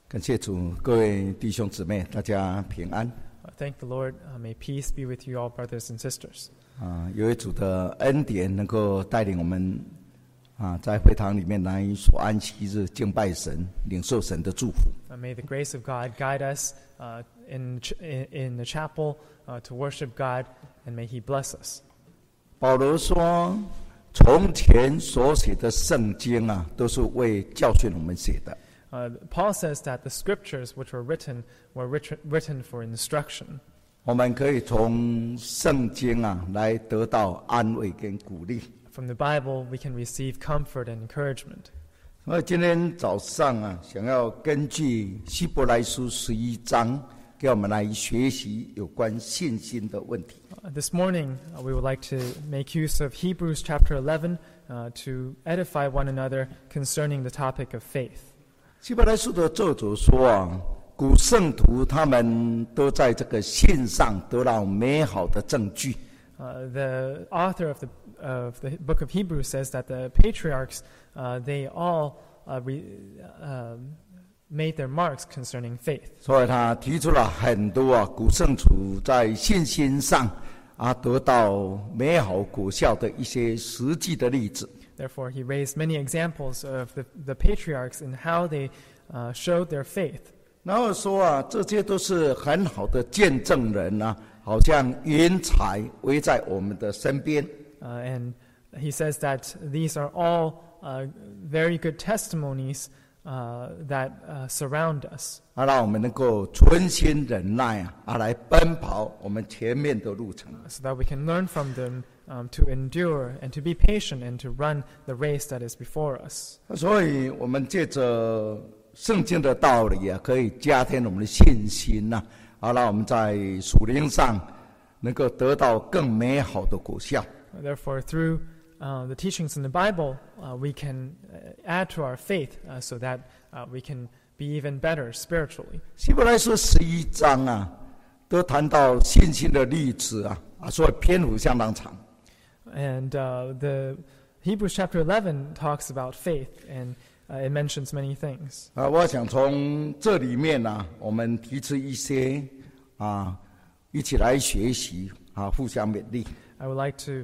感谢主，各位弟兄姊妹，大家平安。 Thank the Lord. May peace be with you all, brothers and sisters. 由于主的恩典，能够带领我们在会堂里面来守安息日，敬拜神，领受神的祝福。 May the grace of God guide us in the chapel to worship God, and may He bless us. 保罗说，从前所写的圣经都是为教训我们写的。 Paul says that the scriptures which were written for instruction. 我们可以从圣经来得到安慰跟鼓励。 From the Bible, we can receive comfort and encouragement. 所以今天早上想要根据希伯来书11章，给我们来学习有关信心的问题。 This morning, we would like to make use of Hebrews chapter 11 to edify one another concerning the topic of faith. 希伯来书的作者说古圣徒他们都在这个信上得到美好的证据。 The author of the book of Hebrews says that the patriarchs, they all made their marks concerning faith. 所以他提出了很多古圣徒在信心上得到美好果效的一些实际的例子。 Therefore, he raised many examples of the patriarchs in how they showed their faith. 然后说这些都是很好的见证人好像云彩围在我们的身边。 And he says that these are all very good testimonies that surround us. 让我们能够存心忍耐来奔跑我们前面的路程。 So that we can learn from them to endure and to be patient and to run the race that is before us. 所以我们借着圣经的道理可以加添我们的信心让我们在属灵上能够得到更美好的果效。 Therefore, through the teachings in the Bible, we can add to our faith so that we can be even better spiritually. 希伯来书11章都谈到信心的例子所以篇幅相当长。 And the Hebrews chapter 11 talks about faith, and it mentions many things. 我想从这里面我们提出一些一起来学习互相勉励。 I would like to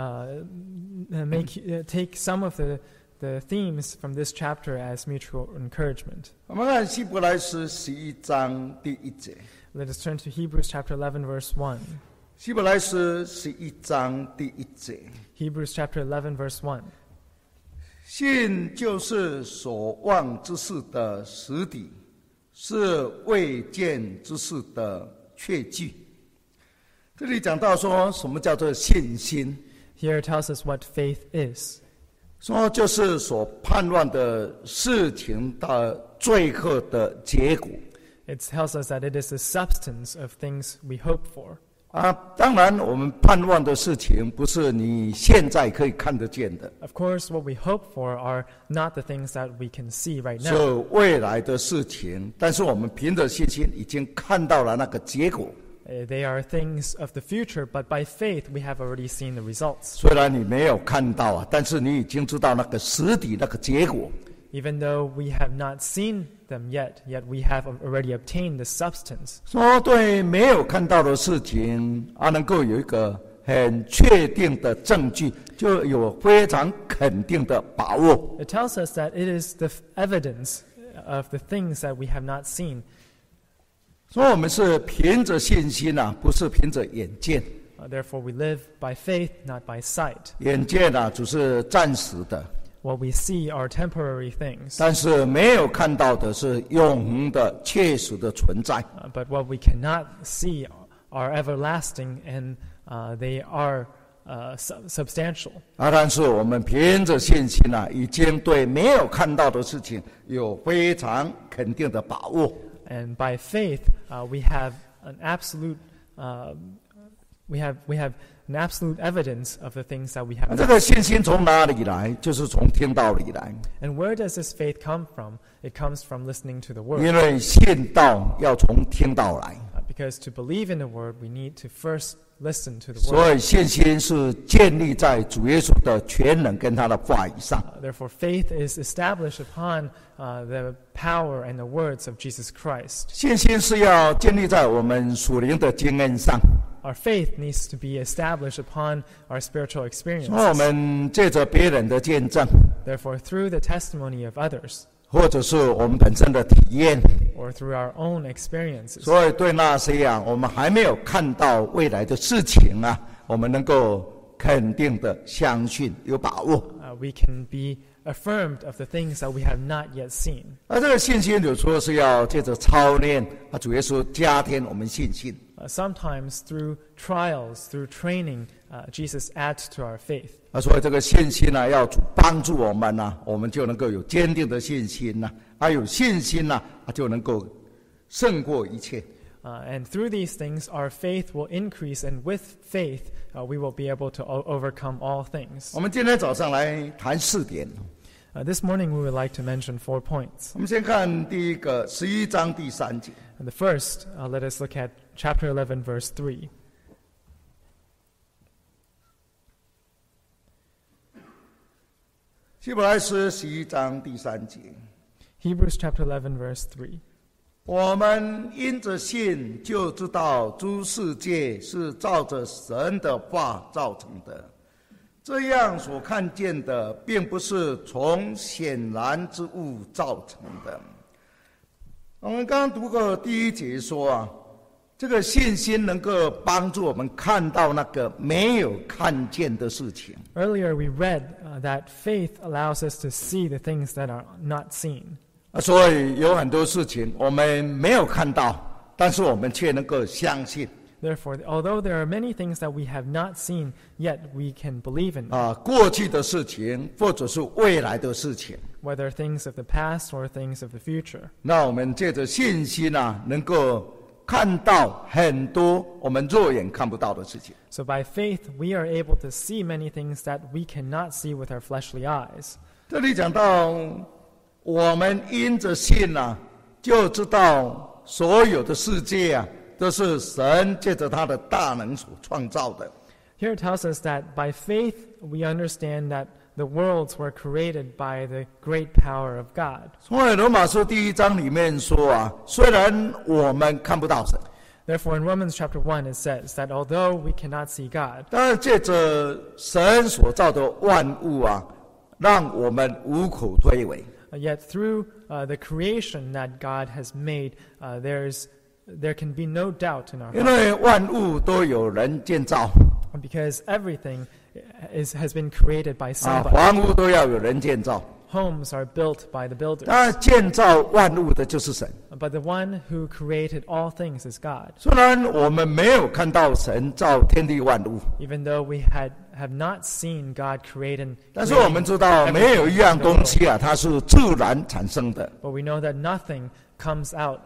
take some of the themes from this chapter as mutual encouragement. 我们看希伯来书11章第1节。 Let us turn to Hebrews chapter 11, verse 1. 希伯来书11章第1节。 Hebrews chapter 11, verse 1. 信就是所望之事的实底，是未见之事的确据。这里讲到说什么叫做信心。 Here it tells us what faith is. 说就是所盼望的事情的最后的结果。 It tells us that it is the substance of things we hope for. 当然我们盼望的事情不是你现在可以看得见的。 Of course, what we hope for are not the things that we can see right now. 是未来的事情，但是我们凭着信心已经看到了那个结果。 They are things of the future, but by faith we have already seen the results. 虽然你没有看到但是你已经知道那个实底那个结果。 Even though we have not seen them yet we have already obtained the substance. 说对没有看到的事情能够有一个很确定的证据，就有非常肯定的把握。 It tells us that it is the evidence of the things that we have not seen. 所以我们是凭着信心不是凭着眼见。 Therefore we live by faith, not by sight. 眼见只是暂时的。 What we see are temporary things. 但是没有看到的是永恒的确实的存在。 But what we cannot see are everlasting, and they are substantial. 但是我们凭着信心已经对没有看到的事情有非常肯定的把握。 And by faith, we have an absolute evidence of the things that we have. 这个信心从哪里来？就是从听道里来。 And where does this faith come from? It comes from listening to the word. 因为信道要从听道来。 Because to believe in the word, we need to first listen to the 所 word. 以信心是建立在主耶稣的全能跟他的话语上。 Therefore, faith is established upon the power and the words of Jesus Christ. 信心是要建立在我们属灵的经验上。 Our faith needs to be established upon our spiritual 所以我 experiences. 们借着别人的见证， Therefore, through the testimony of others 或者是我们本身的体验， or through our own experiences, 所以对那些我们还没有看到未来的事情我们能够肯定的相信，有把握。 we can be affirmed of the things that we have not yet seen. 而这个信心有时候是要借着操练，主耶稣加添我们信心。 Sometimes through trials, through training, Jesus adds to our faith. 所以这个信心要主帮助我们我们就能够有坚定的信心有信心就能够胜过一切。 And through these things, our faith will increase, and with faith, we will be able to overcome all things. 我们今天早上来谈4点。 This morning, we would like to mention 4 points. 我们先看第一个11章第3节。 And the first, let us look at chapter 11, verse 3. 希伯来书11章第3节。 Hebrews chapter 11, verse 3. 我们因着信就知道诸世界是照着神的话造成的，这样所看见的并不是从显然之物造成的。我们刚刚读过第1节说这个信心能够帮助我们看到那个没有看见的事情。 Earlier, we read that faith allows us to see the things that are not seen. 所以有很多事情我们没有看到，但是我们却能够相信。 Therefore, although there are many things that we have not seen, yet we can believe in them. 过去的事情或者是未来的事情， Whether things of the past or things of the future. 那我们借着信心能够看到很多我们肉眼看不到的事情。 So by faith, we are able to see many things that we cannot see with our fleshly eyes. 这里讲到我们因着信就知道所有的世界都是神借着他的大能所创造的。 Here it tells us that by faith, we understand that the worlds were created by the great power of God. 所以罗马书第1章里面说虽然我们看不到神， Therefore, in Romans chapter 1, it says that although we cannot see God, 但是借着神所造的万物让我们无可推诿。 yet through the creation that God has made, there can be no doubt in our 因 heart. 为万物都有人建造 Because everything has been created by somebody. 房屋都要有人建造， Homes are built by the 当 builders. 然建造万物的就是神。 But the one who created all things is God. 虽然我们没有看到神造天地万物， Even though we have not seen God create 但是我们知道没有一样东西它是自然产生的。 but we know that nothing comes out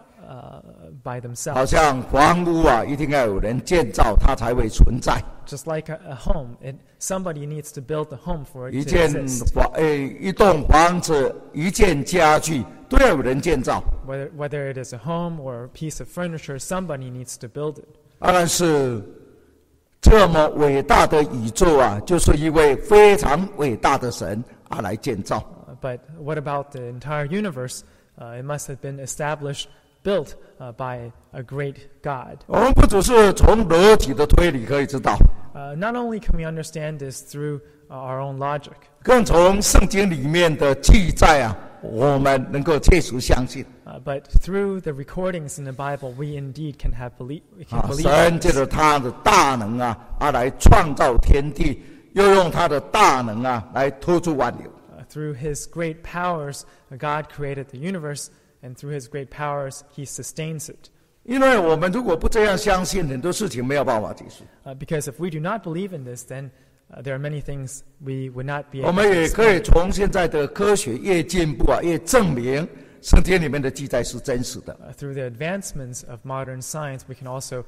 by 好 themselves. 像房屋一定要有人建造它才会存在。 Just like a home, somebody needs to build the home for it 一 to 间 exist. 一栋房子，一件家具都要有人建造。 Whether it is a home or a piece of furniture, somebody needs to build it. 当然是这么伟大的宇宙就是一位非常伟大的神来建造。 But what about the entire universe? It must have been built by a great God. 我们不只是从逻辑的推理可以知道， Not only can we understand this through our own logic, 更从圣经里面的记载我们能够切实相信。 but through the recordings in the Bible, we indeed can believe 神 in 借 this. 着他的大能来创造天地，又用他的大能来托住万有。 Through His great powers, God created the universe, and through His great powers, He sustains it. 因为我们如果不这样相信，很多事情没有办法结束。 Because if we do not believe in this, then there are many things we would not be 我 able 们 to 也可以 explain. 从现在的科学越进步越证明圣经里面的记载是真实的。 Through the advancements of modern science, we can also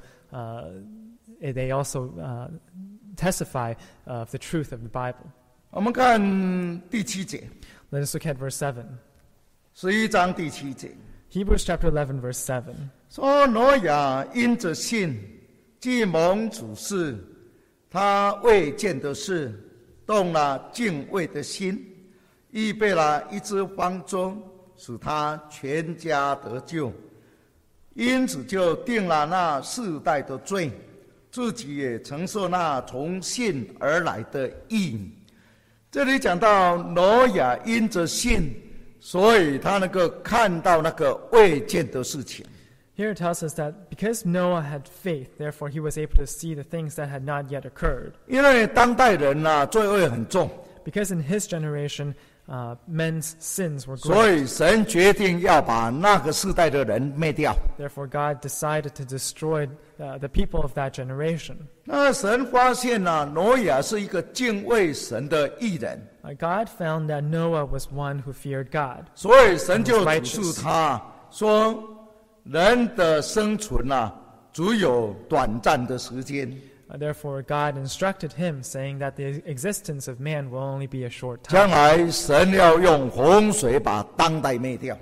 they also testify of the truth of the Bible. 我们看第7节， Let us look at verse 7. 11章第7节， Hebrews chapter 11, verse 7. 说挪亚因着信， 既蒙主示，他未见的事，动了敬畏的心，预备了一只方舟，使他全家得救。因此就定了那世代的罪，自己也承受那从信而来的义。这里讲到挪亚因着信，所以他能够看到那个未见的事情。 Here it tells us that because Noah had faith, therefore he was able to see the things that had not yet occurred. 因为当代人罪恶很重， Because in his generation, men's sins were 所 great. 以神决定要把那个世代的人灭掉。 Therefore, God decided to destroy the people of that generation. 那神发现挪亚是一个敬畏神的义人， God found that Noah was one who feared God. 所以神就指示他说，人的生存只有短暂的时间。 Therefore, God instructed him, saying that the existence of man will only be a short 将 time. 来神要用洪水把当代灭掉。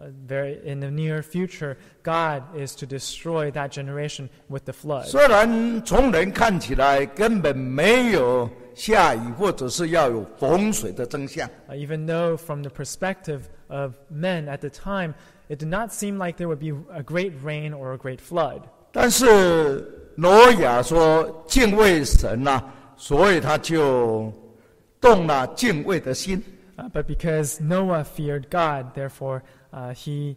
In the near future, God is to destroy that generation with the flood. 虽然从人看起来根本没有下雨或者是要有洪水的征象， Even though from the perspective of men at the time, it did not seem like there would be a great rain or a great flood. 但是挪亚说敬畏神所以他就动了敬畏的心。 But because Noah feared God, therefore he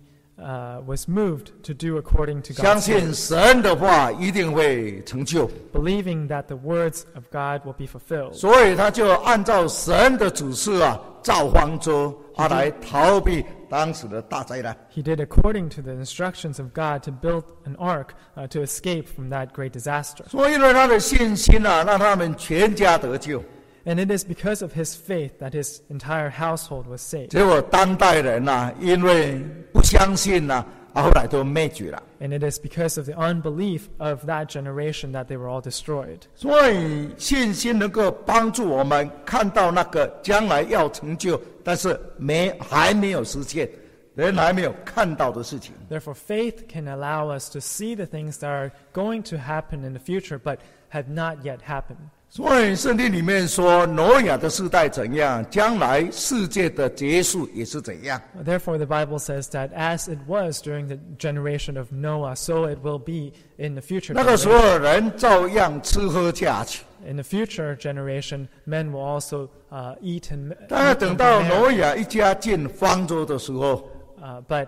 was moved to do according to 相 God's 信 will, 神的话一定会成就， believing that the words of God will be fulfilled. 所以他就按照神的指示造方舟来逃避当时的大灾难。 He did according to the instructions of God to build an ark to escape from that great disaster. 所以因为他的信心让他们全家得救。 And it is because of his faith that his entire household was saved. 结果当代人因为不相信后来都灭绝了。 And it is because of the unbelief of that generation that they were all destroyed. 所以信心能够帮助我们看到那个将来要成就，但是还没有实现，人还没有看到的事情。 Therefore, faith can allow us to see the things that are going to happen in the future but have not yet happened. 所以圣经里面说挪亚的世代怎样，将来世界的结束也是怎样。 Therefore, the Bible says that as it was during the generation of Noah, so it will be in the future 那个时 generation. 候人照样吃喝嫁娶， In the future generation, men will also eat and 但是 eat 等 and 到 marry. 挪亚一家进方舟的时候， But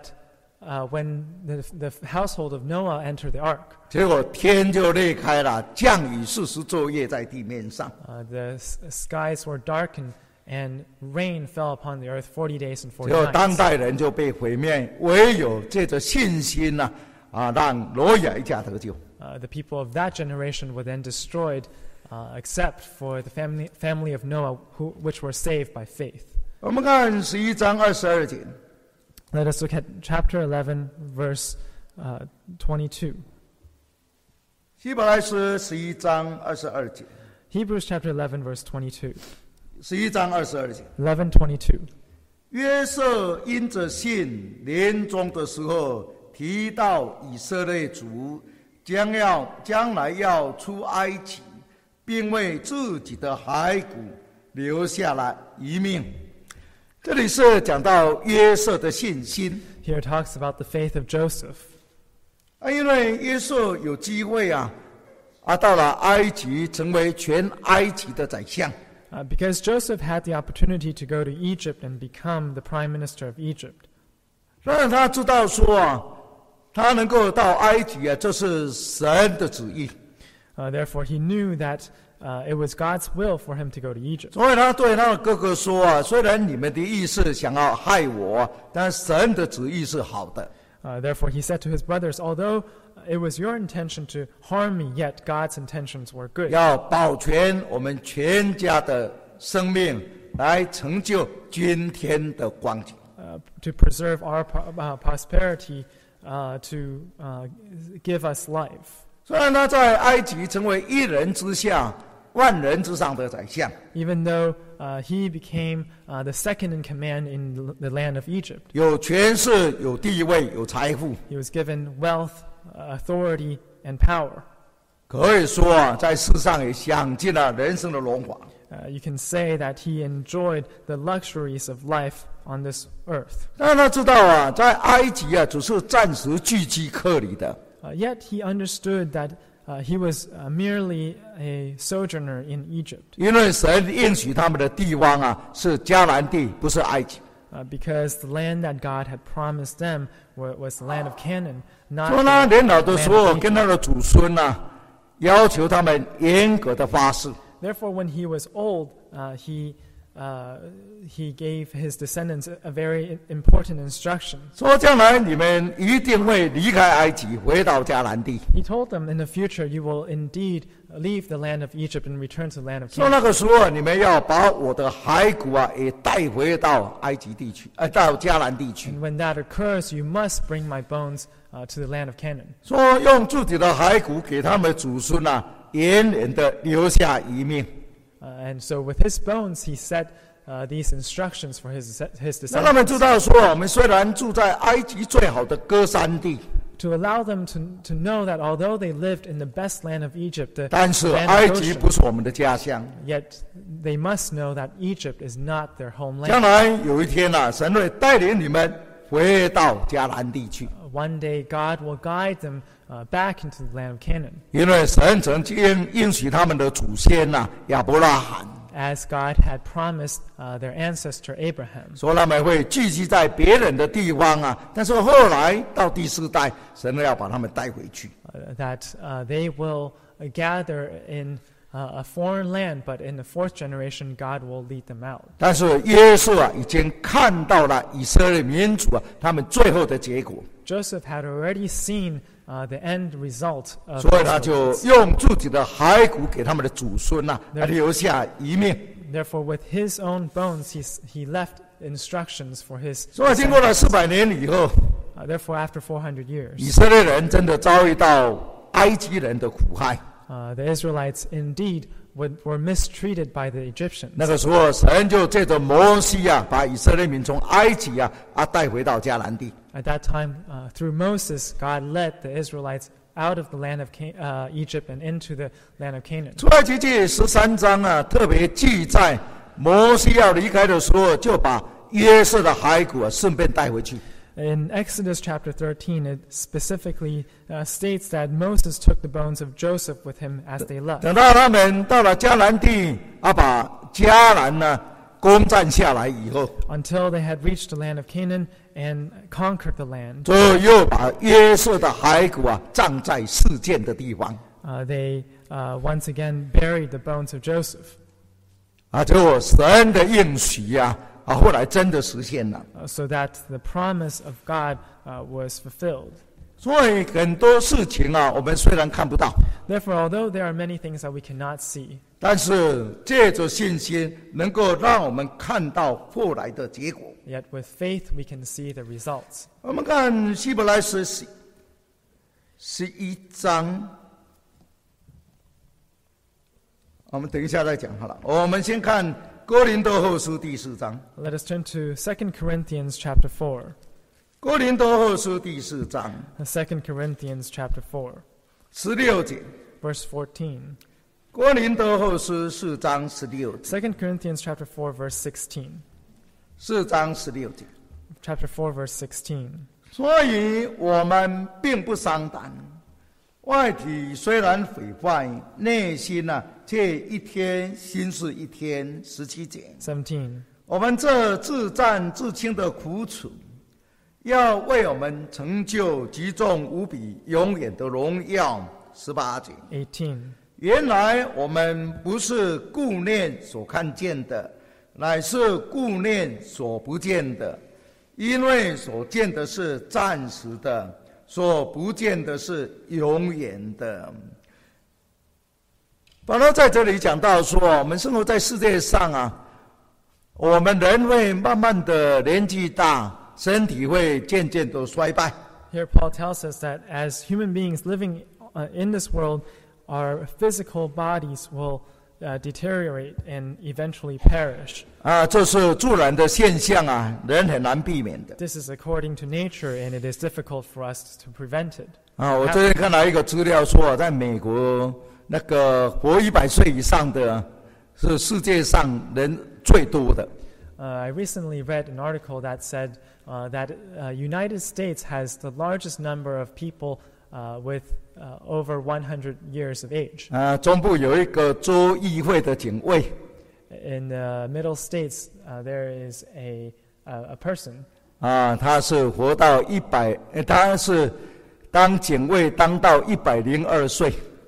when the household of Noah entered the ark, 结果天就裂开了，降雨40昼夜在地面上。 the skies were darkened and rain fell upon the earth 40 days and 40 结果当 nights. 代人就被毁灭，唯有借着信心让挪亚一家得救。 The people of that generation were then destroyed, except for the family of Noah, which were saved by faith. 我们看11章22节， Let us look at chapter 11, verse 22. 希伯来书11章22节 Hebrews chapter 11, verse 22. ，11章22节。 11:22. 约瑟因着信年终的时候提到以色列族将来要出埃及，并为自己的骸骨留下了遗命。这里是讲到约瑟的信心 Here it talks about the faith of Joseph. 因为约瑟有机会到了埃及，成为全埃及的宰相。 Because Joseph had the opportunity to go to Egypt and become the prime minister of Egypt. 让他知道说他能够到埃及这是神的旨意。 Therefore, he knew that it was God's will for him to go to Egypt. 所以他对他的哥哥说虽然你们的意思想要害我，但神的旨意是好的。 Therefore, he said to his brothers, although it was your intention to harm me, yet God's intentions were good. 要保全我们全家的生命，来成就今天的光景。 To preserve our prosperity, to give us life. 虽然他在埃及成为一人之下，万人之上的宰相， Even though he became the second in command in the land of Egypt, 有权势、有地位、有财富， he was given wealth, authority, and power. 可以说啊，在世上也享尽了人生的荣华。 You can say that he enjoyed the luxuries of life on this earth. 但他知道啊，在埃及啊，只是暂时聚居客里的。 Yet he understood that he was merely a sojourner in Egypt. 因为神应许他们的地方啊，是迦南地，不是埃及。 Because the land that God had promised them was the land of Canaan, not 所以他 the 年老的时 land 候， of 跟他的祖孙啊，要求他们严格的发誓。 Therefore, when he was old, he gave his descendants a very important instruction. 说将来你们一定会离开埃及，回到迦南地。 He told them, in the future, you will indeed leave the land of Egypt and return to the land of 说 Canaan. 那个时候你们要把我的骸骨啊，也带回到埃及地区，到迦南地区。 And when that occurs, you must bring my bones to the land of Canaan. 说用自己的骸骨给他们祖孙啊，远远的留下遗命。 And so with his bones, he set these instructions for his 让他们 descendants 知道说，我们虽然住在埃及最好的歌山地， to allow them to know that although they lived in the best land of Egypt, the 但是 land 埃 of 及 Goshen, 不是我们的家乡。 yet they must know that Egypt is not their 将 homeland. 来有一天啊，神会带领你们回到迦南地去， One day, God will guide them back into the land of Canaan, 因为神曾经应许他们的祖先呐、亚伯拉罕， as God had promised their ancestor Abraham. 说他们会聚集在别人的地方啊，但是后来到第四代，神要把他们带回去。 That they will gather in a foreign land, but in the fourth generation, God will lead them out. 但是约瑟啊，已经看到了以色列民族啊，他们最后的结果， Joseph had already seen the end result of 所以他就 Israelites. 用自己的骸骨给他们的祖孙呐、来留下遗命。 Therefore, with his own bones, he left instructions for his 所以经过了 descendants. 400年以后， Therefore, after 400 以 years, 色列人真的遭遇到埃及人的苦害。 the Israelites indeed were mistreated by the Egyptians. 那个时候，神就借着摩西啊，把以色列民从埃及啊带回到迦南地。 At that time, through Moses, God led the Israelites out of the land of Egypt and into the land of Canaan. 出埃及记13章啊，特别记载摩西要离开的时候，就把约瑟的骸骨啊顺便带回去。 In Exodus chapter 13, it specifically states that Moses took the bones of Joseph with him as they left. 等到他们到了迦南地啊，把迦南呢攻占下来以后， Until they had reached the land of Canaan and conquered the land, 最后又把约瑟的骸骨啊葬在示剑的地方。 they once again buried the bones of Joseph. 啊，结果神的应许啊，后来真的实现了。 So that the promise of God was fulfilled. 所以很多事情啊，我们虽然看不到， Therefore, although there are many things that we cannot see, 但是借着信心，能够让我们看到后来的结果。 yet with faith we can see the results. 我们看希伯来书11章，我们等一下再讲好了。我们先看哥林多后书第4章。 Let us turn to 2 Corinthians chapter 4. 哥林多后书第4章 2 Corinthians chapter 4, 16节。 verse 14. 哥林多后书4章16节。 2 Corinthians chapter 4, verse 16. 4章16节。 Chapter 4, verse 16. 所以我们并不伤胆，外体虽然毁坏，内心却一天新是一天。17节。 17. 我们这自战自轻的苦楚，要为我们成就极重无比永远的荣耀。18节。 18. 原来我们不是顾念所看见的，乃是顾念所不见的，因为所见的是暂时的，所不见的是永远的。保罗在这里讲到说，我们生活在世界上啊，我们人会慢慢的年纪大，身体会渐渐的衰败。 Here Paul tells us that as human beings living in this world, our physical bodies will deteriorate and eventually perish. 这是自然的现象啊，人很难避免的。 This is according to nature, and it is difficult for us to prevent it. 我最近看到一个资料说，在美国那个活100岁以上的是世界上人最多的。 I recently read an article that said that United States has the largest number of people with over 100 years of age. 中部有一个州议会的警卫。 In the Middle States, there is a person. 他是活到他是当警卫當到102歲。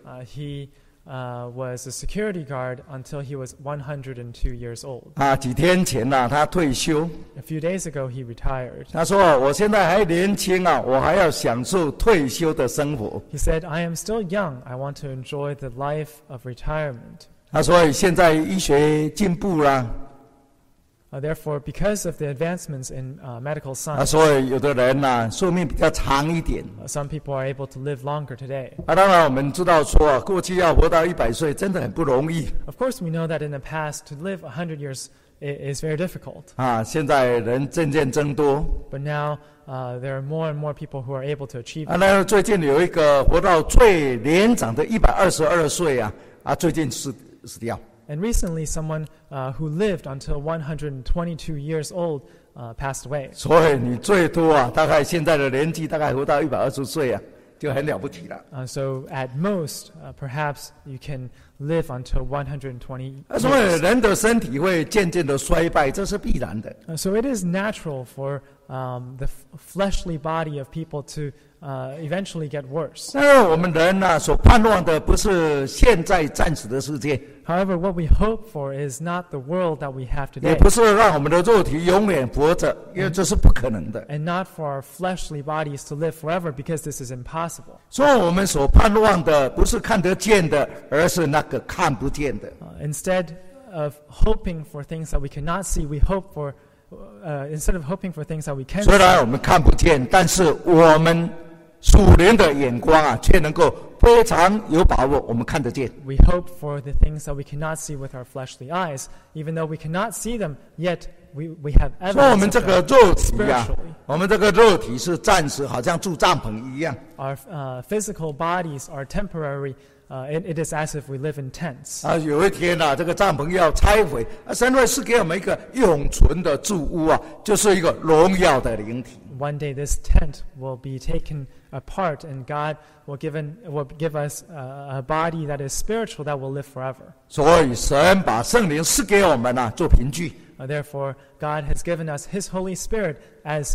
He was a security guard until he was 102 years old. 幾天前他退休。 A few days ago, he retired. 他說：“我現在還年輕我還要享受退休的生活。” He said, "I am still young. I want to enjoy the life of retirement." 他說：“現在醫學進步啦。” Therefore, because of the advancements in medical science, 所以有的人壽命比較長一點。 some people are able to live longer today. 當然我們知道說過去要活到100歲真的很不容易。 Of course, we know that in the past, to live 100 years is very difficult. 現在人漸漸增多。 But now, there are more and more people who are able to achieve it. 那最近有一個活到最年長的122歲最近死掉。 And recently, someone who lived until 122 years old passed away. 所以你最多大概现在的年纪大概活到120岁就很了不起了。 So at most, perhaps you can live until 120 所以 years. 人的身体会渐渐的衰败，这是必然的。 So it is natural for the fleshly body of people to eventually get worse. 那我们人所盼望的不是现在暂时的世界， However, what we hope for is not the world that we have 也 today, 不是让我们的肉体永远活着，因为这是不可能的。 and not for our fleshly bodies to live forever, because this is impossible. 所以我们所盼望的不是看得见的，而是那个看不见的。 Instead of hoping for things that we cannot see, we hope for instead of hoping for things that we can 虽然 see. 我们看不见，但是我们属灵的眼光却能够非常有把握，我们看得见。 We hope for the things that we cannot see with our fleshly eyes, even though we cannot see them, yet we have 所以我 evidence 们 of 这个 them 肉体 spiritually. 我们这个肉体是暂时，好像住帐篷一样。 Our physical bodies are temporary. It is as if we live in tents. 有一天这个帐篷要拆毁，神会赐给我们一个永存的住屋就是一个荣耀的灵体。 One day this tent will be taken apart, and God will give us a body that is spiritual that will live forever. 所以神把圣灵赐给我们做凭据。 Therefore, God has given us His Holy Spirit as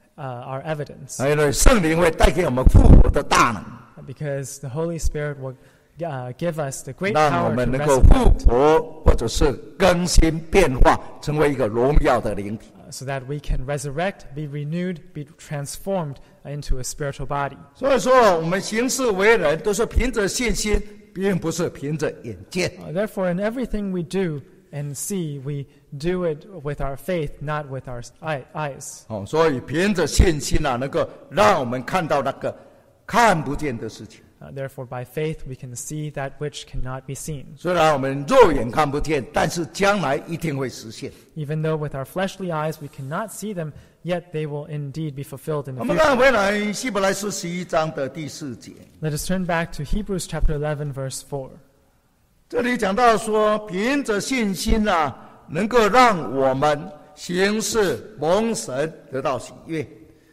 our evidence, 因为圣灵会带给我们复活的大能， because the Holy Spirit will give us the great 让我 power 们 to 能够复 resurrect, 活，或者是更新变化，成为一个荣耀的灵体。 so that we can resurrect, be renewed, be transformed into a spiritual body. 所以说，我们行事为人都是凭着信心，并不是凭着眼见。 Therefore, in everything we do and see, we do it with our faith, not with our eyes. 所以凭着信心能够让我们看到那个看不见的事情。 Therefore, by faith, we can see that which cannot be seen. 虽然我们肉眼看不见，但是将来一定会实现。 Even though with our fleshly eyes we cannot see them, yet they will indeed be fulfilled in 我 the 们看 future. 回来希伯来书11章的第4节， Let us turn back to Hebrews chapter 11, verse 4. 这里讲到说，凭着信心能够让我们行事蒙神得到喜悦。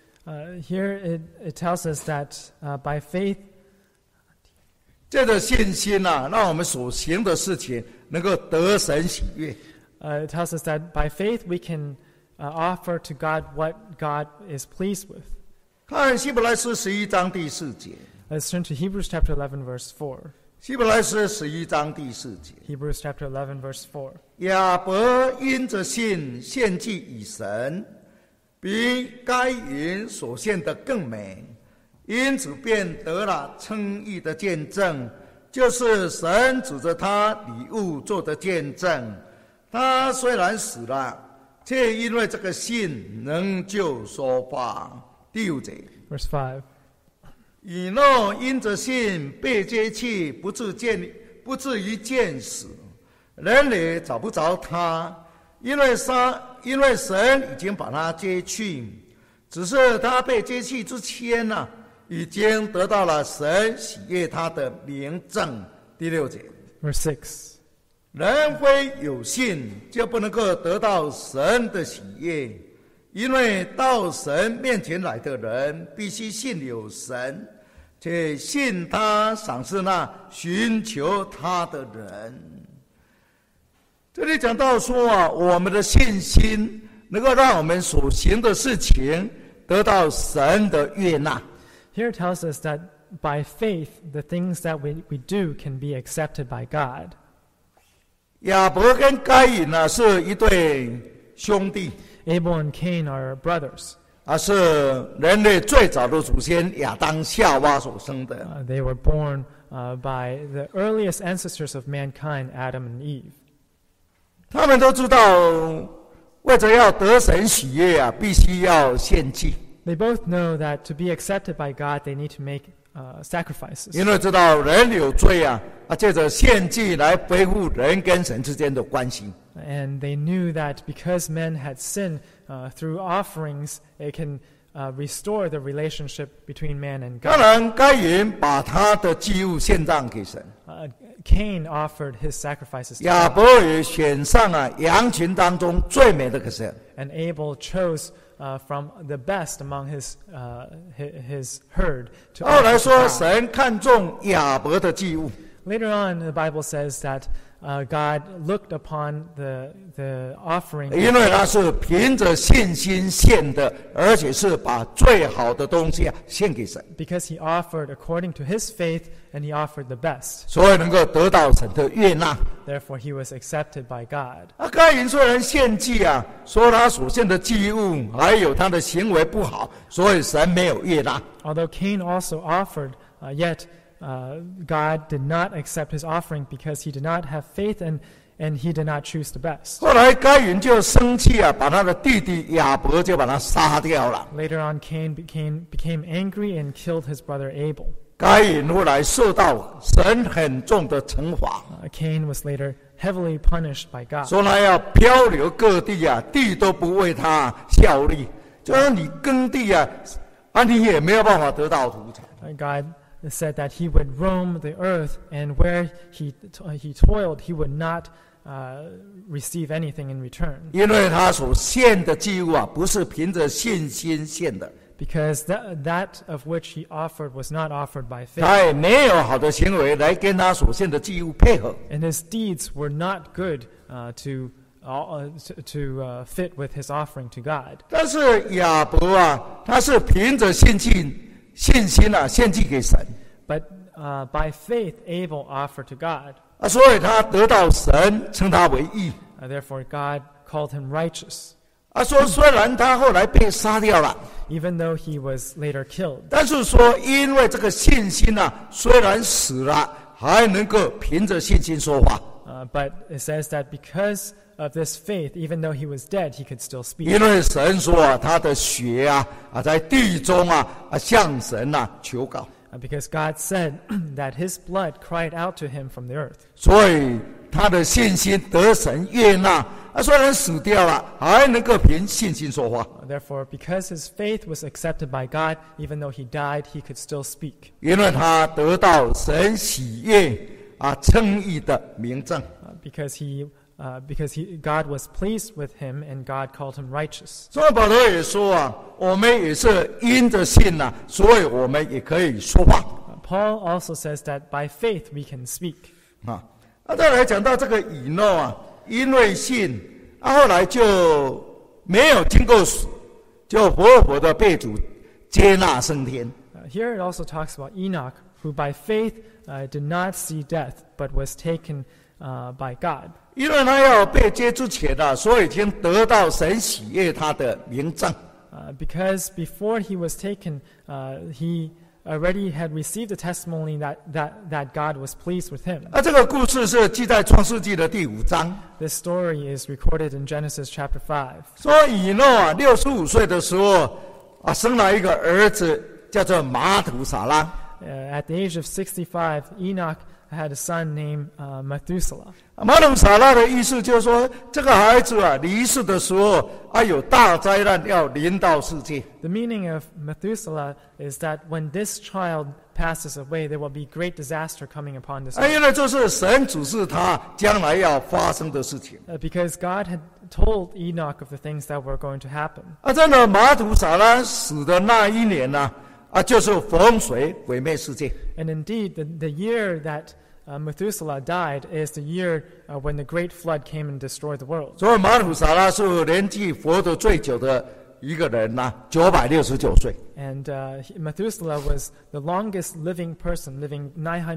Here it tells us that by faith, 借着信心让我们所行的事情能够得神喜悦。 it tells us that by faith we can offer to God what God is pleased with. 看希伯来书11章第4节， Let's turn to Hebrews chapter 11, verse 4. 希伯来书11章第4节， Hebrews chapter 11, verse 4. 亚伯因着信献祭以神，比该隐所献的更美，因此便得了称义的见证，就是神指着他礼物做的见证。他虽然死了，却因为这个信仍旧说话。第5节， Verse 5. 以诺因着信被接去，不至于见死，人也找不着他，因为神已经把他接去。只是他被接去之前已经得到了神喜悦他的明证。第6节， Verse 6. 人非有信，就不能够得到神的喜悦，因为到神面前来的人，必须信有神，且信他赏赐那寻求他的人。这里讲到说啊，我们的信心能够让我们所行的事情得到神的悦纳。 Here it tells us that by faith, the things that we do can be accepted by God. 亚伯跟该隐呢是一对兄弟， Abel and Cain are brothers. 是人类最早的祖先亚当夏娃所生的。 They were born by the earliest ancestors of mankind, Adam and Eve. 他们都知道，为着要得神喜悦啊，必须要献祭。 They both know that to be accepted by God, they need to make sacrifices. 因为知道人有罪啊，借着献祭来恢复人跟神之间的关系。 And they knew that because men had sinned through offerings, it can restore the relationship between man and 当 God. 然，该隐把他的祭物献上给神， Cain offered his sacrifices to 亚 God, 伯也选上了羊群当中最美的给神。 and Abel chose from the best among his herd to 后来 offer to 说， God. 神看重亚伯的祭物， Later on, the Bible says that God looked upon the offering 因为他是凭着信心献的，而且是把最好的东西献给神， because he offered according to his faith, and he offered the best. 所以能够得到神的悦纳。 Therefore, he was accepted by God. 该隐虽然献祭啊，说他所献的祭物还有他的行为不好，所以神没有悦纳。 Although Cain also offered, yet God did not accept his offering because he did not have faith and he did not choose the best. 后来该隐就生气啊，把他的弟弟亚伯就把他杀掉了。 Later on, Cain became angry and killed his brother Abel. 该隐后来受到神很重的惩罚， Cain was later heavily punished by God. 说他要漂流各地啊，地都不为他效力，就说你耕地啊，你也没有办法得到土产。 God said that he would roam the earth, and where he toiled, he would not receive anything in return, 因为他所献的祭物啊，不是凭着信心献的， because that of which he offered was not offered by faith, 他也没有好的行为来跟他所献的祭物配合。 and his deeds were not good to fit with his offering to God. 但是亚伯啊，他是凭着信心啊，献祭给神 But by faith, Abel offered to God. 啊，所以他得到神称他为义 Therefore, God called him righteous, 啊。说虽然他后来被杀掉了， even though he was later killed. 但是说因为这个信心啊，虽然死了，还能够凭着信心说话。 But it says that because of this faith, even though he was dead, he could still speak. 因为神说啊，他的血啊在地中啊向神啊求告， Because God said that his blood cried out to him from the earth. 所以他的信心得神悦纳啊。虽然死掉了，还能够凭信心说话， Therefore, because his faith was accepted by God, even though he died, he could still speak. 因为他得到神喜悦啊称义的明证。 Because God was pleased with him, and God called him righteous. 所以保罗也说啊，我们也是因着信啊，所以我们也可以说话 Paul also says that by faith we can speak. 啊。再来讲到这个以诺啊，因为信后来就没有经过死，就活活的被主接纳升天。 Here it also talks about Enoch, who by faith did not see death, but was taken by God. 因为他要被接之前啊，所以已经得到神喜悦他的明证。 Because before he was taken, he already had received the testimony that God was pleased with him. 这个故事是记在创世纪的第5章， This story is recorded in Genesis chapter 5. 说以诺啊65岁的时候啊，生了一个儿子，叫做马土撒拉。 At the age of 65, Enoch had a son named Methuselah. 马土撒拉的意思就是说，这个孩子离世的时候有大灾难要临到世界。 The meaning of Methuselah is that when this child passes away, there will be great disaster coming upon this earth. 因为这是神指示他将来要发生的事情。 Because God had told Enoch of the things that were going to happen. 真的，马土撒拉死的那一年呢，就是洪水毁灭世界。 And indeed, the year that Methuselah died is the year when the great flood came and destroyed the world. 所以马土撒拉是年纪活得最久的一个人，969岁。 And Methuselah was the longest living person, living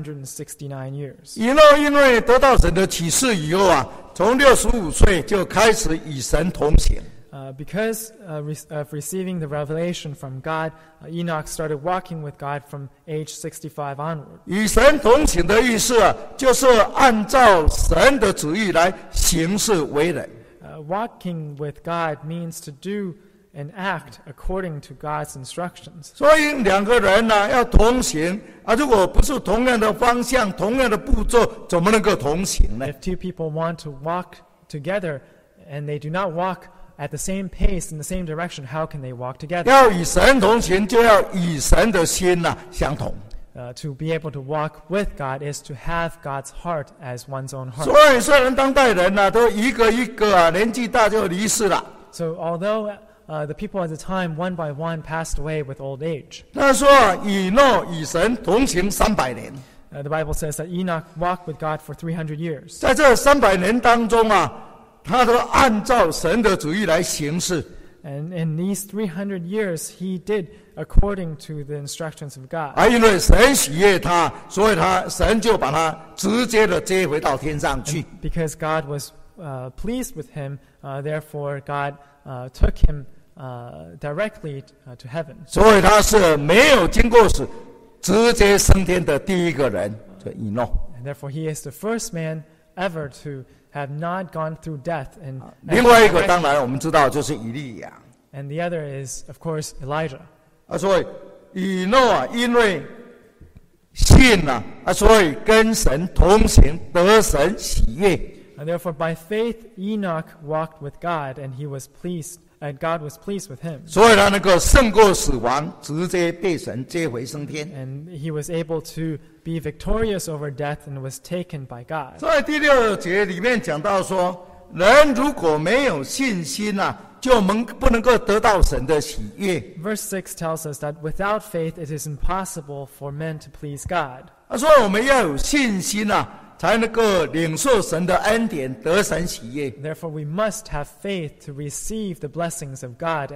969 years. 以诺因为得到神的启示以后从65岁就开始与神同行。 Because of receiving the revelation from God, Enoch started walking with God from age 65 onward. 与神同行的意思就是按照神的旨意来行事为人。 Walking with God means to do and act according to God's instructions. 所以两个人要同行如果不是同样的方向、同样的步骤，怎么能够同行呢？ If two people want to walk together and they do not walk at the same pace in the same direction, how can they walk together? 要与神同行，就要与神的心相同。 To be able to walk with God is to have God's heart as one's own heart. 所以虽然当代人都一个一个年纪大就离世了， So although the people at the time, one by one, passed away with old age, 他说以诺与神同行300年， the Bible says that Enoch walked with God for 300 years. 在这300年当中他都按照神的旨意来行事。 And in these 300 years, he did according to the instructions of God. 因为神喜悦他，所以神就把他直接的接回到天上去。 Because God was pleased with him, therefore God took him directly to heaven. 所以他是没有经过死，直接升天的第一个人，就以诺。 And therefore he is the first man ever to have not gone through death. And 另外一个当然我们知道就是以利亚。 And the other is, of course, Elijah. 所以以诺因为信所以跟神同行，得神喜悦。 And therefore, by faith, Enoch walked with God, and he was pleased, and God was pleased with him. 所以他能够胜过死亡，直接被神接回升天。 And he was able to be victorious over death and was taken by God. 所以第6节里面讲到说，人如果没有信心就不能够得到神的喜悦。 Verse 6 tells us that without faith, it is impossible for men to please God. 所以我们要有信心才能够领受神的恩典，得神喜悦。 Therefore, we must have faith to receive the blessings of God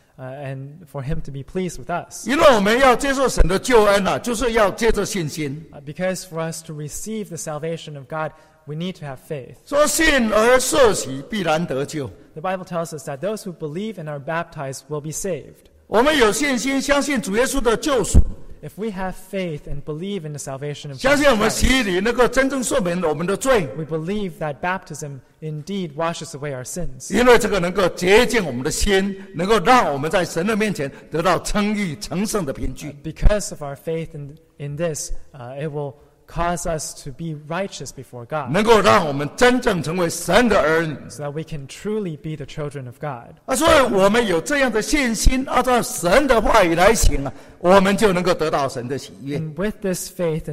and for Him to be pleased with us. 因为我们要接受神的救恩就是要借着信心。 Because for us to receive the salvation of God, we need to have faith. 说信而受洗，必然得救。 The Bible tells us that those who believe and are baptized will be saved. 我们有信心，相信主耶稣的救赎， If we have faith and believe in the salvation of 相信我们 Jesus 洗礼能够真正赦免我们的罪， we believe that baptism indeed washes away our sins. 因为这个能够洁净我们的心，能够让我们在神的面前得到称义成圣的凭据。 Because of our faith in this, it will cause us to be righteous before God, 能够让我们真正成为神的儿女。 so that we can truly be the children of God. 所以我们有这样的信心，按照神的话语来行我们就能够得到神的喜悦。 And with this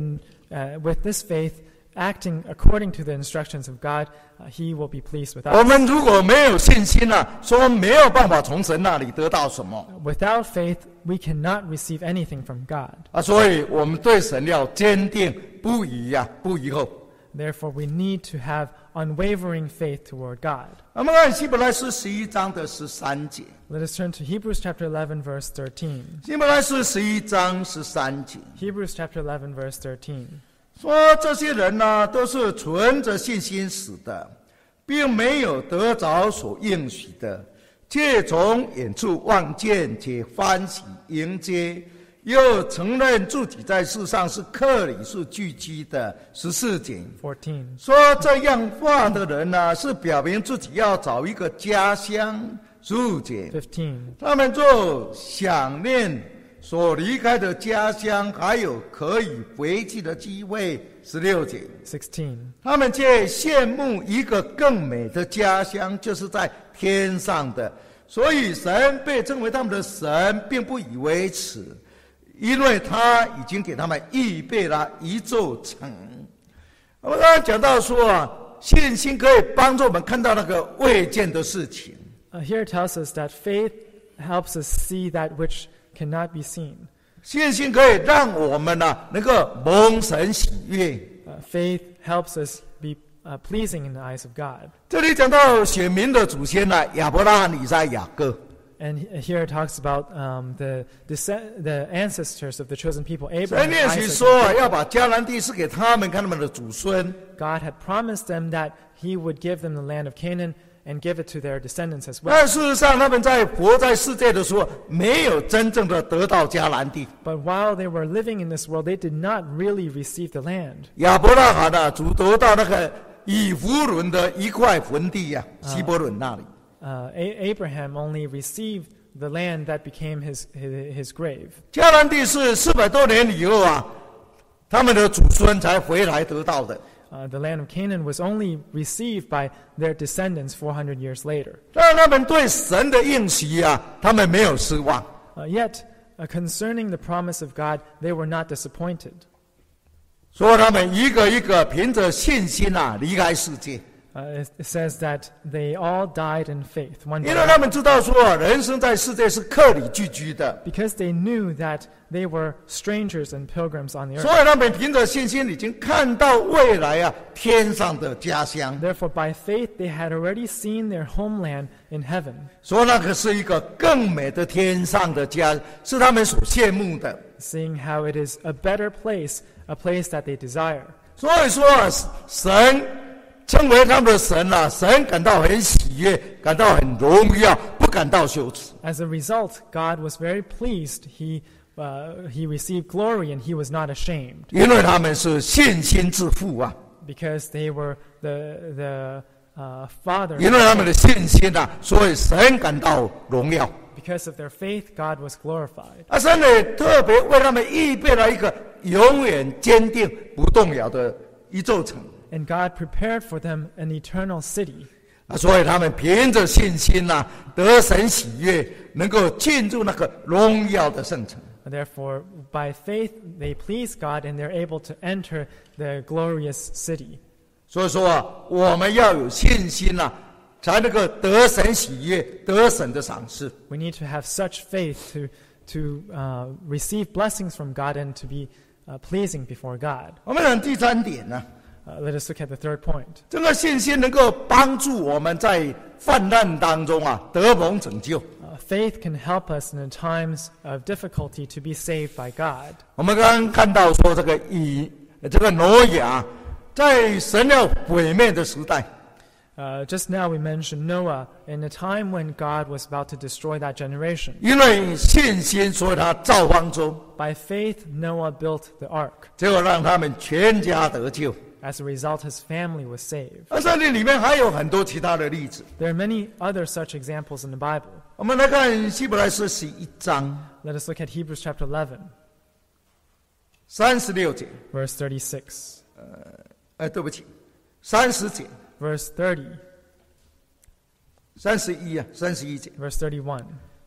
faith, acting according to the instructions of God, He will be pleased with 我 us. 们如果没有信心说没有办法从神那里得到什么 Without faith, we cannot receive anything from God. 所以我们对神要坚定不移不移后。 Therefore, we need to have unwavering faith toward God. 我们看希伯来书11章的13节。 Let us turn to Hebrews chapter 11, verse 13. 希伯来书11章13节 Hebrews chapter 11, verse 13. 说这些人都是存着信心死的，并没有得着所应许的，却从远处望见，且欢喜迎接，又承认自己在世上是客旅，是寄居的。14节 14. 说这样话的人是表明自己要找一个家乡。15节 15. 他们就想念所离开的家乡还有可以回去的机会。16节， 16. 他们却羡慕一个更美的家乡，就是在天上的。所以神被称为他们的神，并不以为耻，因为他已经给他们预备了一座城。我们刚刚讲到说啊，信心可以帮助我们看到那个未见的事情。 Here it tells us that faith helps us see that which cannot be seen. 信心可以让我们能够蒙神喜悦。 Faith helps us be pleasing in the eyes of God. 这里讲到选民的祖先亚伯拉罕、以撒、雅各。 And here it talks about the ancestors of the chosen people, 神 Abraham, 也许 Isaac, 说要把迦南地赐给他们跟他们的祖孙。 God had promised them that He would give them the land of Canaan and give it to their descendants as well. 但事实上，他们活在世界的时候，没有真正的得到迦南地。 But while they were living in this world, they did not really receive the land. 亚伯拉罕只得到那个以弗伦的一块坟地希伯伦那里。 Abraham only received the land that became his grave. 迦南地是400多年以后他们的祖孙才回来得到的。 The land of Canaan was only received by their descendants 400 years later. 但他们对神的应许他们没有失望。 Yet, concerning the promise of God, they were not disappointed. 所以他们一个一个凭着信心离开世界。 It says that they all died in faith, one 因 by 为他 one, 们知道说人生在世界是客旅寄居的， because they knew that they were strangers and pilgrims on the 所 earth. 以他们凭着信心已经看到未来天上的家乡。 Therefore, by faith, they had already seen their homeland in heaven. 所以那个是一个更美的天上的家，是他们所羡慕的。 Seeing how it is a better place, a place that they desire. 所以说神称为他们的神神感到很喜悦，感到很荣耀，不感到羞耻。 As a result, God was very pleased. He received glory and he was not ashamed, 因为他们是信心之父 because they were the father. 因为他们的信心所以神感到荣耀。 Because of their faith, God was glorified. 神也特别为他们预备了一个永远坚定不动摇的一座城。 And God prepared for them an eternal city. 所以他们凭着信心得神喜悦，能够进入那个荣耀的圣城。 Therefore, by faith, they please God and they're able to enter the glorious city. 所以说我们要有信心才能够得神喜悦，得神的赏赐。 We need to have such faith to receive blessings from God and to be pleasing before God. 我们看第3点 Let us look at the third point. 这个信心能够帮助我们在患难当中得蒙拯救。 Faith can help us in the times of difficulty to be saved by God. 我们刚刚看到说这个挪亚在神要毁灭的时代， Just now we mentioned Noah in a time when God was about to destroy that generation. 因为信心，所以他造方舟， By faith, Noah built the ark. 结果让他们全家得救。 As a result, his family was saved. 而圣经里面还有很多其他的例子。 There are many other such examples in the Bible. 我们来看希伯来书11章 Let us look at Hebrews chapter 11, 36节， verse 36. 对不起，30节， Verse 30, 31节， verse 31.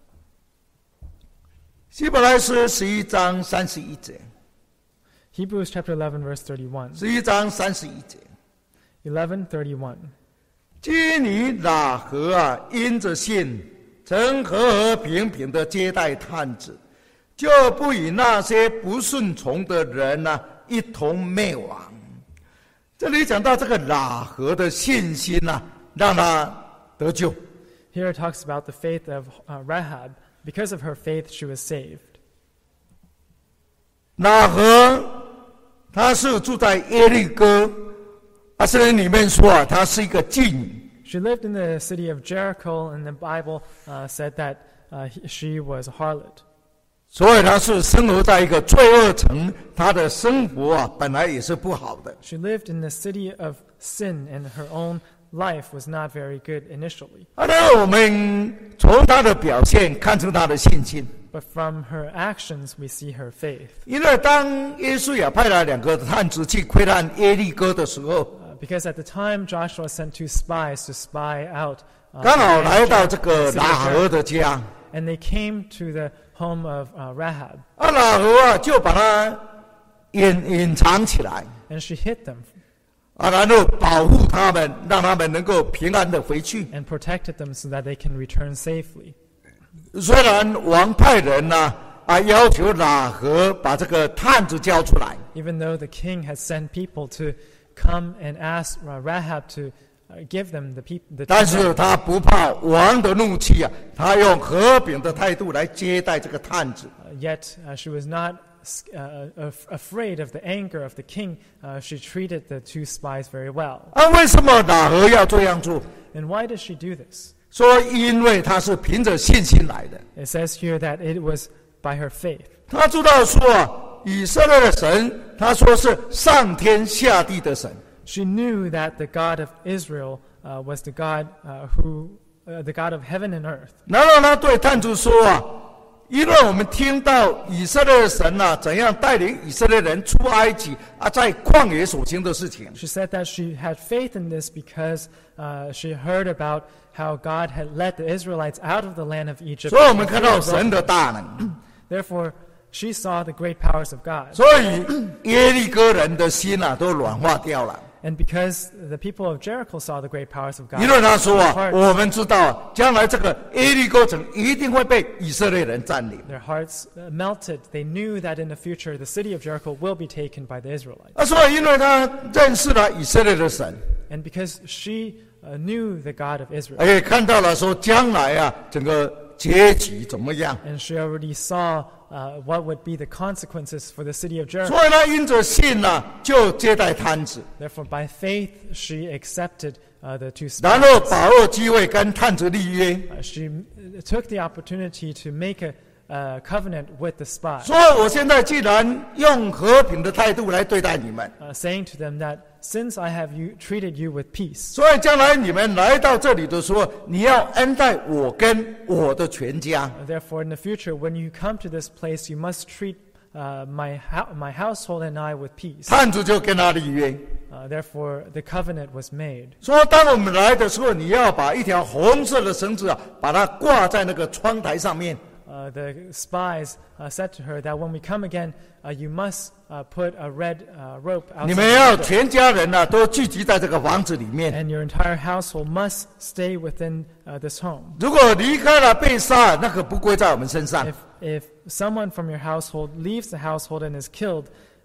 希伯来书11章31节， Hebrews chapter 11, verse 31. 11章31节。 11:31. 基尼喇合因着信，曾和和平平的接待探子，就不与那些不顺从的人一同灭亡。这里讲到这个喇合的信心让他得救。 Here it talks about the faith of Rahab. Because of her faith, she was saved. 喇合他是住在耶利哥，圣经里面说他是一个妓女。 She lived in the city of Jericho, and the Bible said that she was a harlot. 所以他是生活在一个罪恶城，他的生活本来也是不好的。 She lived in the city of sin, and her own life was not very good initially. 那我们从他的表现看出他的信心。 But from her actions, we see her faith. 因为当约书亚派了2个探子去窥探耶利哥的时候， Because at the time Joshua sent 2 spies to spy out 刚好来到这个喇合的家， and they came to the home of Rahab. 喇合就把他隐藏起来， And she hid them 然后保护他们，让他们能够平安的回去。 and protected them so that they can return safely. 虽然王派人要求喇合把这个探子交出来， Even though the king had sent people to come and ask Rahab to give them the 但是他不怕王的怒气他用和平的态度来接待这个探子。 Yet she was not afraid of the anger of the king. She treated the 2 spies very well. 为什么喇合要这样做？ And why does she do this? 说因为他是凭着信心来的。 It says here that it was by her faith. 他知道说以色列的神，他说是上天下地的神。 She knew that the God of Israel was the God the God of heaven and earth. 然后他对探子说因为我们听到以色列的神怎样带领以色列人出埃及在旷野所行的事情。 She said that she had faith in this because she heard about how God had led the Israelites out of the land of Egypt. 所以我们看到神的大能。 Therefore, she saw the great powers of God. 所以耶利哥人的心都软化掉了。 And because the people of Jericho saw the great powers of God, 因为他说 their hearts, 我们知道将来这个耶利哥城一定会被以色列人占领。 their hearts melted. They knew that in the future the city of Jericho will be taken by the Israelites. 所以因为他认识了以色列的神， And because she knew the God of Israel, 也看到了说将来整个结局怎么样。 and she already saw what would be the consequences for the city of Jericho. 所以他因着信就接待探子， Therefore, by faith, she accepted the 2 然后 spies. 把握机会跟探子立约。 She took the opportunity to make a covenant with the spies, 所以我现在既然用和平的态度来对待你们， saying to them that since I have treated you with peace, 所以将来你们来到这里的时候，你要恩待我跟我的全家。 therefore in the future when you come to this place, you must treat my household and I with peace. 探子就跟他立约， Therefore the covenant was made. 说当我们来的时候，你要把一条红色的绳子把它挂在那个窗台上面。 The spies said to her that when we come again, you must put a red rope 你 outside 们要 the window, 全家人都聚集在这个房子里面。 and your entire household must stay within this home. 如果离开了被杀，那个不归在我们身上。 If someone from your household leaves the household and is killed,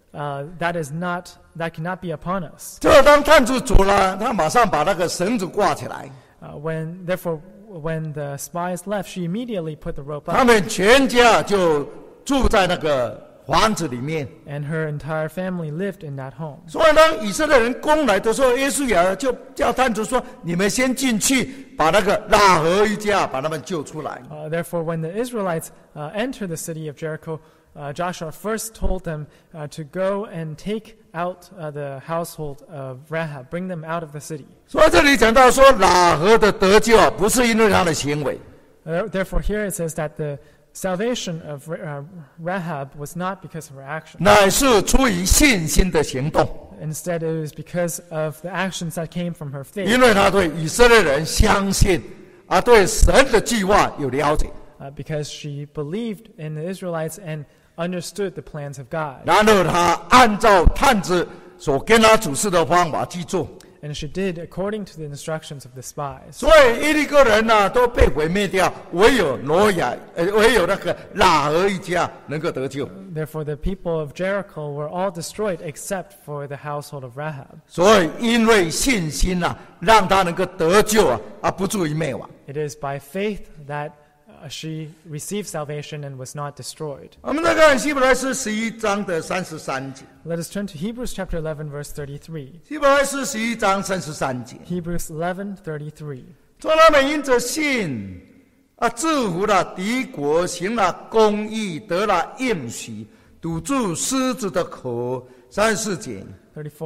that cannot be upon us. 就当探子走了，他马上把那个绳子挂起来。 When the spies left, she immediately put the rope 他 up, 们全家就住在那个房子里面。 and her entire family lived in that home. 所以当以色列人攻来的时候，约书亚就叫探子说：“你们先进去，把那个喇合一家把他们救出来。” Therefore, when the Israelites entered the city of Jericho, Joshua first told them to go and take out the household of Rahab, bring them out of the city. 所以这里讲到说，喇合的得救不是因为他的行为， Therefore, here it says that the salvation of Rahab was not because of her action. 乃是出于信心的行动。 Instead, it was because of the actions that came from her faith. 因为他对以色列人相信，对神的计划有了解， Because she believed in the Israelites and understood the plans of God. 然后他按照探子所跟他指示的方法去做， And she did according to the instructions of the spies. 所以耶利哥人都被毁灭掉，唯有唯有那个喇合一家能够得救。 Therefore, the people of Jericho were all destroyed except for the household of Rahab. 所以因为信心让他能够得救不至于灭亡。 It is by faith that she received salvation and was not destroyed. 我们再看希伯来书11章的33节， Let us turn to Hebrews chapter 11, verse 33. 希伯来书11章33节， Hebrews 11:33. 说他们因着信制服了敌国，行了公义，得了应许，堵住狮子的口。34节， 34.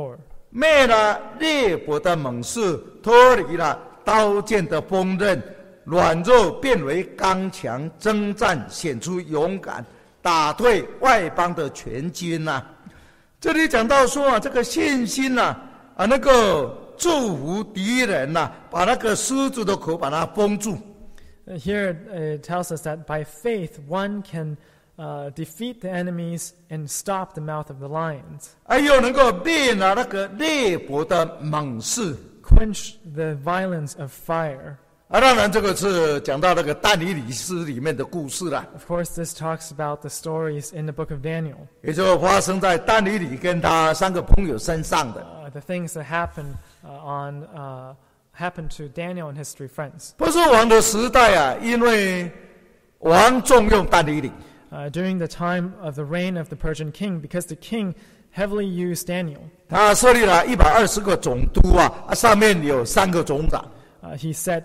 灭了列国的猛士，脱离了刀剑的锋刃，软弱变为刚强，征战显出勇敢，打退外邦的全军呐。这里讲到说这个信心能够祝福敌人把那个狮子的口把它封住。 Here it tells us that by faith one can defeat the enemies and stop the mouth of the lions. 又能够灭了那个列国的猛士， Quench the violence of fire. 当然这个是讲到那个但以理书里面的故事了。 Of course, this talks about the stories in the book of Daniel. 也就发生在但以理跟他3个朋友身上的。 The things that happened to Daniel and his 3 friends. 波斯王的时代因为王重用但以理。 During the time of the reign of the Persian king, because the king heavily used Daniel. 他设立了120个总督上面有3个总长。 He set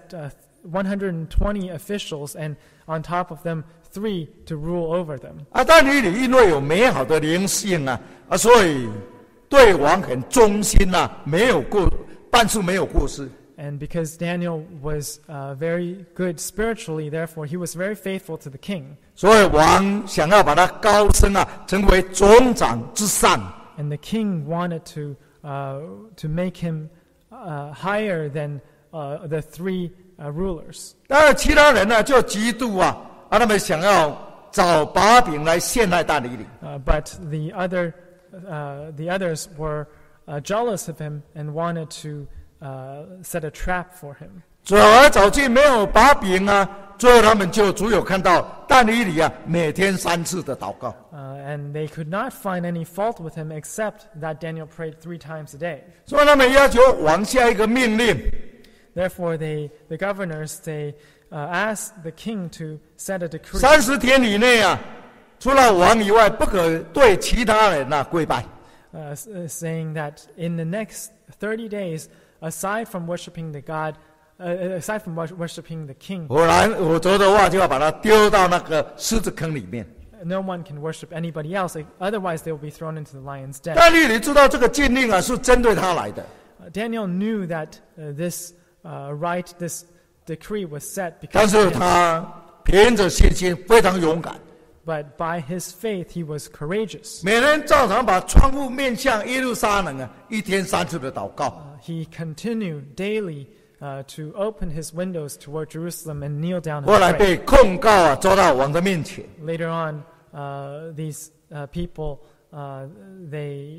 120 officials, and on top of them, 3 to rule over them. 但以理因为有美好的灵性所以对王很忠心办事没有过失。 And because Daniel was very good spiritually, therefore he was very faithful to the king. 所以王想要把他高升成为总长之上。 And the king wanted to make him higher than the 3 rulers. 当然其他人就嫉妒他们想要找把柄来陷害但以理。 But the others were jealous of him and wanted to set a trap for him. 走来走去没有把柄最后他们就只有看到但以理每天3次的祷告。 And they could not find any fault with him except that Daniel prayed 3 times a day. 所以他们要求王下一个命令。 Therefore, the governors, they asked the king to set a decree. 30天以内除了王以外，不可对其他人跪拜。 Saying that in the next 30 days, aside from worshiping the God, aside from worshiping the king, 否则的话就要把他丢到那个狮子坑里面。 no one can worship anybody else. Otherwise, they will be thrown into the lion's den. 但以理知道这个禁令是针对他来的。 Daniel knew that this decree was set 但 because 是 of him. 他凭着信心非常勇敢， But by his faith, he was courageous. 每天照常把窗户面向耶路撒冷1天3次的祷告。 He continued daily to open his windows toward Jerusalem and kneel down 后来 and pray. 被控告抓到王的面前。 Later on, these people they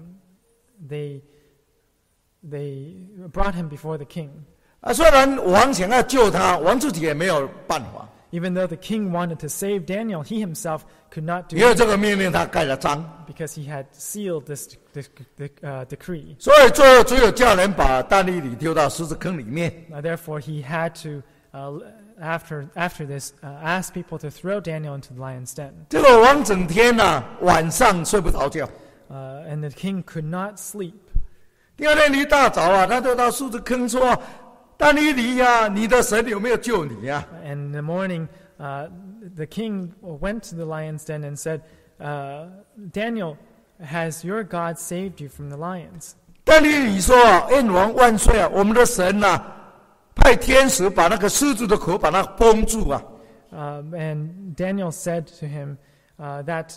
brought him before the king. 虽然王想要救他，王自己也没有办法， Even though the king wanted to save Daniel, he himself could not do 因为 it 这个命令他盖了章， because he had sealed this decree. 所以最后只有叫人把但以理丢到狮子坑里面。 Therefore, he had to, after this, ask people to throw Daniel into the lion's den. 这个王整天晚上睡不着觉， And the king could not sleep. 第二天一大早他就到狮子坑说：“但以理你的神有没有救你 And in the morning, the king went to the lion's den and said, Daniel, has your God saved you from the lions? 但以理说：“燕王万岁我们的神派天使把那个狮子的口把它封住 And Daniel said to him that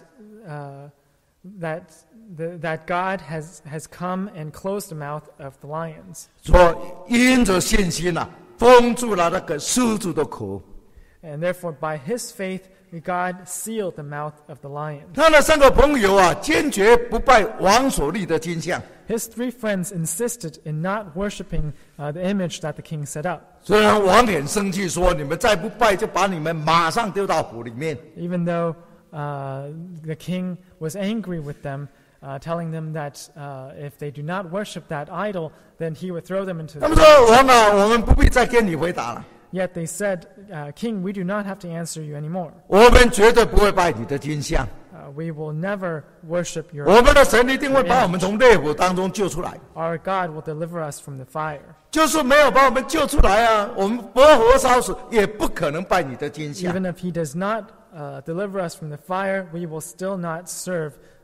God has come and closed the mouth of the lions. 说因着信心封住了那个狮子的口。” And therefore, by his faith, God sealed the mouth of the lion. 他的3个朋友坚决不拜王所立的金像。 His 3 friends insisted in not worshiping the image that the king set up. 虽然王很生气，说你们再不拜，就把你们马上丢到火里面。 Even though the king was angry with them, telling them that if they do not worship that idol, then he would throw them into 他 the 们说：“王我们不必再跟你回答了， Yet they said, King, we do not have to answer you anymore. 我们绝对不会拜你的金像， We will never worship your. 我们的神一定会把我们从烈火当中救出来。 Our God will deliver us from the fire. 就是没有把我们救出来我们活活烧死，也不可能拜你的金像。 Even if he does not deliver us from the fire, we will still not serve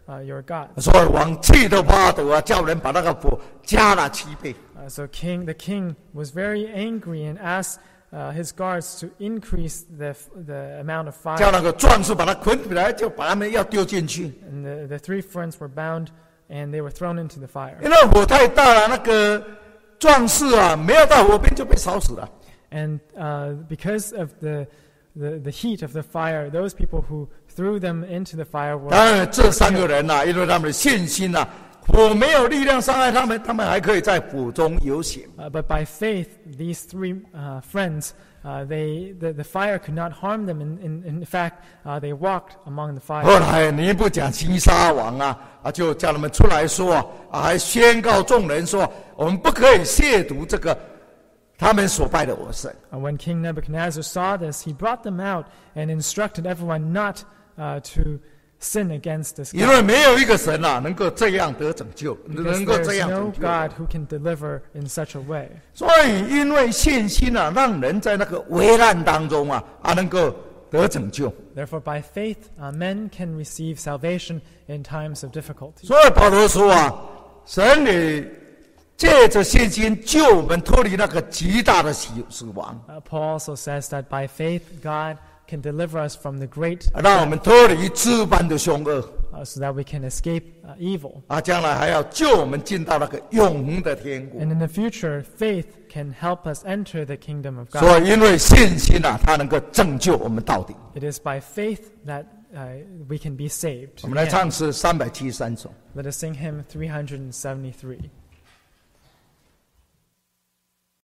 your gods. 所以王气得发抖啊，叫人把那个火加了7倍。 So the king was very angry and asked his guards to increase the amount of 叫 fire. 那个壮士把他捆起来，就把他们要丢进去。 And the 3 friends were bound and they were thrown into the fire. 因为火太大了，那个壮士啊，没有到火边就被烧死了。 And because of the heat of the fire, those people who threw them into the fire were. 当然，这3个人呐、因为他们的信心呐、火没有力量伤害他们，他们还可以在火中游行。 But by faith, these 3 friends, the fire could not harm them. In fact, they walked among the 后 fire. 来尼布甲西沙王就叫他们出来说还宣告众人说，我们不可以亵渎这个他们所拜的偶神。 When King Nebuchadnezzar saw this, he brought them out and instructed everyone not to sin against this 因为 God. 没有一个神能够这样得拯救， Because 能够这 there's 样 no 拯救。 God who can deliver in such a way. 所以因为信心让人在那个危难当中能够得拯救。 Therefore, by faith, men can receive salvation in times of difficulty. 所以保罗说神也借着信心救我们脱离那个极大的死亡， Paul also says that by faith, God can deliver us from the great 让我们脱离至般的凶恶， so that we can escape evil. 将来还要救我们进到那个永恒的天国。 And in the future, faith can help us enter the kingdom of 所 God. 以因为信心它能够拯救我们到底。 It is by faith that we can be saved. 我们来 Again, 唱诗373首。 let us sing hymn 373.